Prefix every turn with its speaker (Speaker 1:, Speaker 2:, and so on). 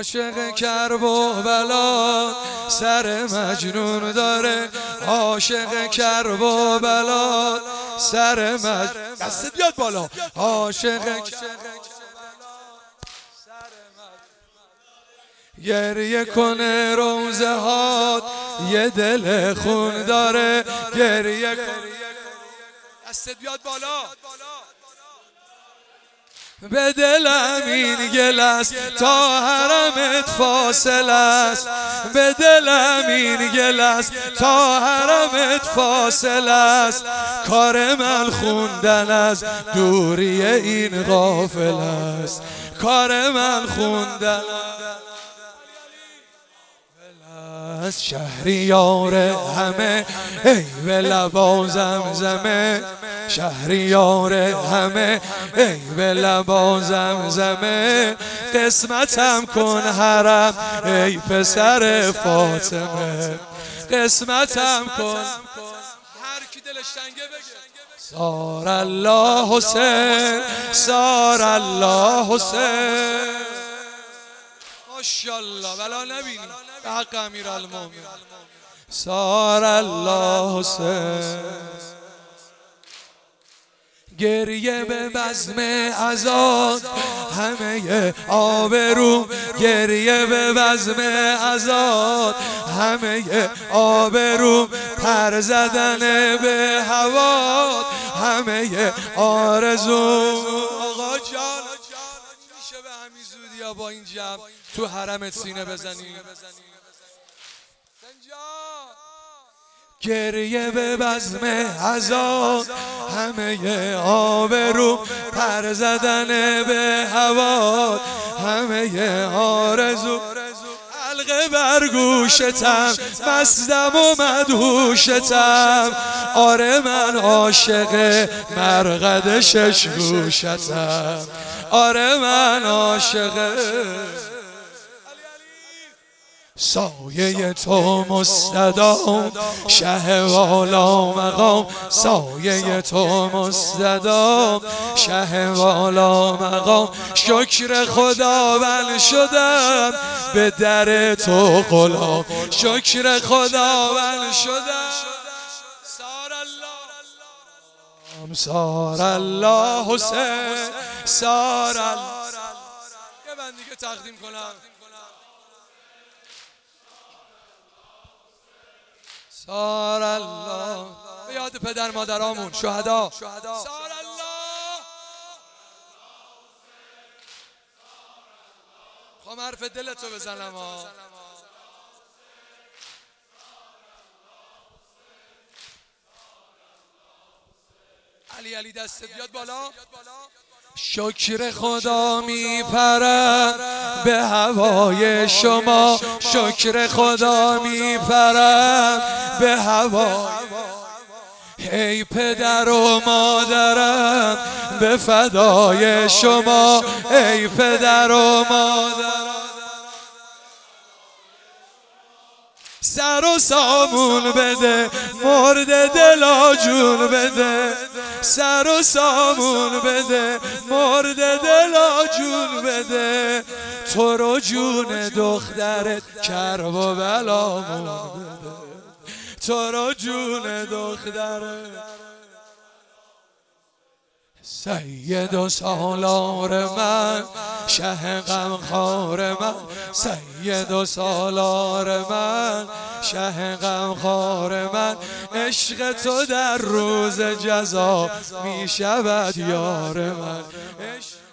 Speaker 1: عاشق کرب و بلا سر مجنون داره، عاشق کرب و بلا سر مجنون. دست بیاد بالا. عاشق گریه کنه روزه هات، یه دل خون داره، گریه کنه. دست بیاد بالا. به دلم این گل است تا حرمت فاصله است، به دلم این گل است تا حرمت فاصله است. کار من خوندن از دوری این غافل است، کار من خوندن از شهریار همه ای به لبا زمزمه، شهریار همه ای به لبا زمزمه. قسمتم کن حرم ای پسر فاطمه، قسمتم کن. هر کی دلش تنگه بگه سار الله حسین، سار الله حسین. ماشاءالله بلا نبینی به حق امیرالمومنین. سار الله حسین. گریه به بزم عزاد همه آبروم، گریه به بزم عزاد همه آبروم. پر زدن به هوا همه آرزوم. آقا جان میشه به همین زودی یا با این جمع تو حرمت سینه بزنی؟ گریه به بزم عزاد همه آبروم، پر زدن به هوا همه آرزو. حلقه بر گوشتم مستم و مدهوشتم، آره من عاشق مرقد شش گوشتم، آره من عاشق. سایه تو مستدام شه والا مقام، سایه تو مستدام شه والا مقام. شکر خداوند شدم به در تو غلام، شکر خداوند شدم. سار الله حسین، سار الله. یه بند دیگه تقدیم کنم. سار الله به یاد پدر مادرامون شهدا. سار الله. خواهم حرف دلتو بزنم ها. علی دست بیاد بالا. شکر خدا میپرم به هوای شما، شکر خدا میپرم به هوا. ای پدر و مادرم به فدای شما، ای پدر و مادرم. سر و سامون بده مرد دلا جون بده، سر و سامون بده مرد دلا جون بده. تو رو جون دخترت کرب و بلامون بده، تو رو جون دخترت. سید و سالار من شه غمخوار من، سید و سالار من شه غمخوار من. عشق تو در روز جزا می شود یار من.